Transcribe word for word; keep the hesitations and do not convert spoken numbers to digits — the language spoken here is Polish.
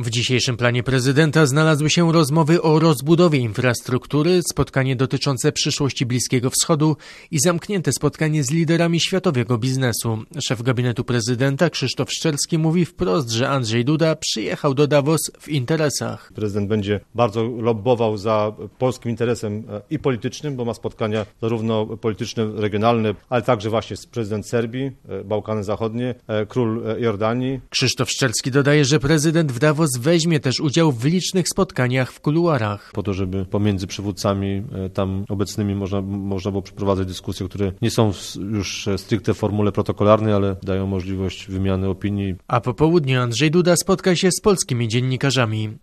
W dzisiejszym planie prezydenta znalazły się rozmowy o rozbudowie infrastruktury, spotkanie dotyczące przyszłości Bliskiego Wschodu i zamknięte spotkanie z liderami światowego biznesu. Szef gabinetu prezydenta Krzysztof Szczerski mówi wprost, że Andrzej Duda przyjechał do Davos w interesach. Prezydent będzie bardzo lobbował za polskim interesem i politycznym, bo ma spotkania zarówno polityczne, regionalne, ale także właśnie z prezydent Serbii, Bałkany Zachodnie, król Jordanii. Krzysztof Szczerski dodaje, że prezydent w Davos weźmie też udział w licznych spotkaniach w kuluarach. Po to, żeby pomiędzy przywódcami tam obecnymi można, można było przeprowadzać dyskusje, które nie są już stricte w formule protokolarnej, ale dają możliwość wymiany opinii. A po południu Andrzej Duda spotka się z polskimi dziennikarzami.